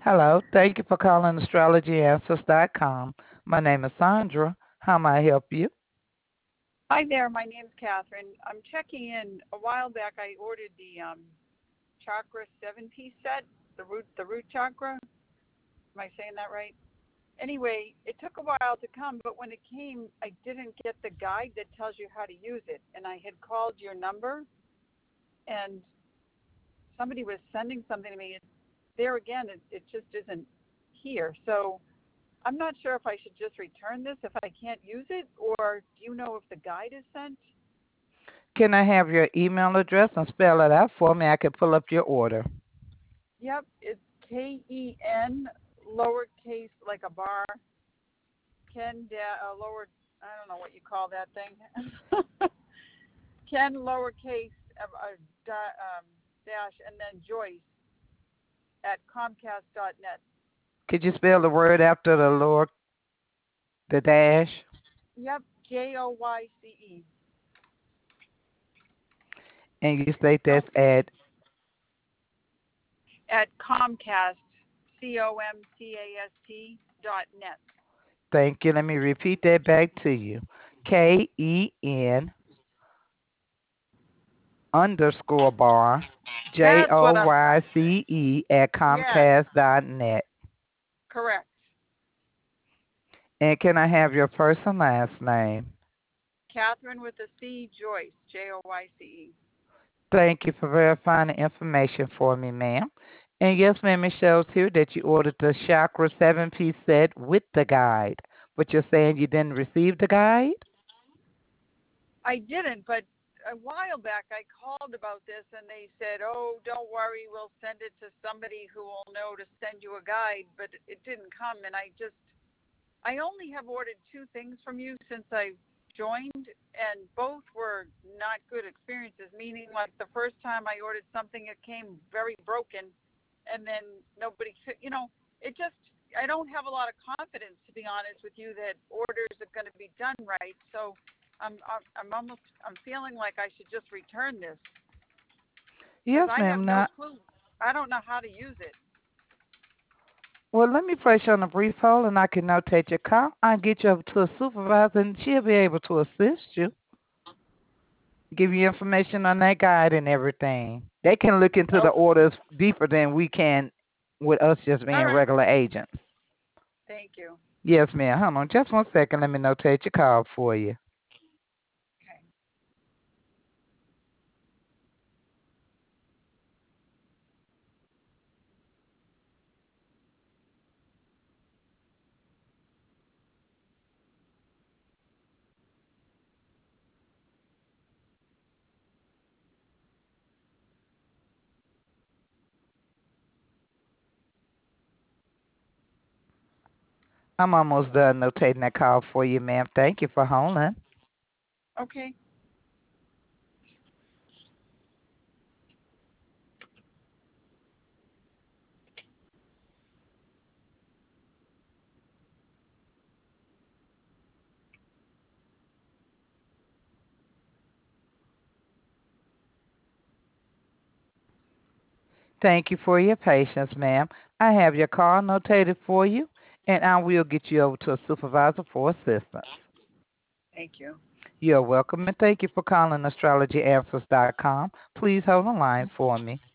Hello, thank you for calling astrologyanswers.com. My name is Sandra. How may I help you? Hi there, my name's Catherine. I'm checking in. A while back, I ordered the chakra 7-piece set, the root chakra. Am I saying that right? Anyway, it took a while to come, but when it came, I didn't get the guide that tells you how to use it. And I had called your number, and somebody was sending something to me. There again, it just isn't here. So I'm not sure if I should just return this if I can't use it, or do you know if the guide is sent? Can I have your email address and spell it out for me? I can pull up your order. Yep, it's Ken, lowercase like a bar, lower, I don't know what you call that thing. Ken, lowercase, dash, and then Joyce at Comcast.net. Could you spell the word after the dash? Yep, Joyce And you state that's at. at Comcast, COMCAST.net. Thank you. Let me repeat that back to you. KEN underscore bar That's what JOYCE at yes, Comcast.net. correct. And can I have your first and last name? Catherine with a C, Joyce, Joyce. Thank you for verifying the information for me, ma'am. And yes, ma'am, it shows here that you ordered the Chakra 7-piece set with the guide. But you're saying you didn't receive the guide? I didn't, but a while back I called about this and they said, "Oh, don't worry, we'll send it to somebody who will know to send you a guide." But it didn't come, and I only have ordered two things from you since I joined, and both were not good experiences. Meaning, like the first time I ordered something, it came very broken, and then nobody, it just. I don't have a lot of confidence, to be honest with you, that orders are going to be done right. So I'm feeling like I should just return this because Yes, I have ma'am. no Now, clue. I don't know how to use it. well, let me place you on a brief hold and I can notate your call. I'll get you over to a supervisor and she'll be able to assist you, give you information on that guide and everything. They can look into the Oh, orders deeper than we can with us just being all right. regular agents. Thank you. Yes, ma'am. Hold on just one second. Let me notate your call for you. Okay. I'm almost done notating that call for you, ma'am. Thank you for holding. Okay. Thank you for your patience, ma'am. I have your call notated for you, and I will get you over to a supervisor for assistance. Thank you. You're welcome, and thank you for calling astrologyanswers.com. Please hold the line for me.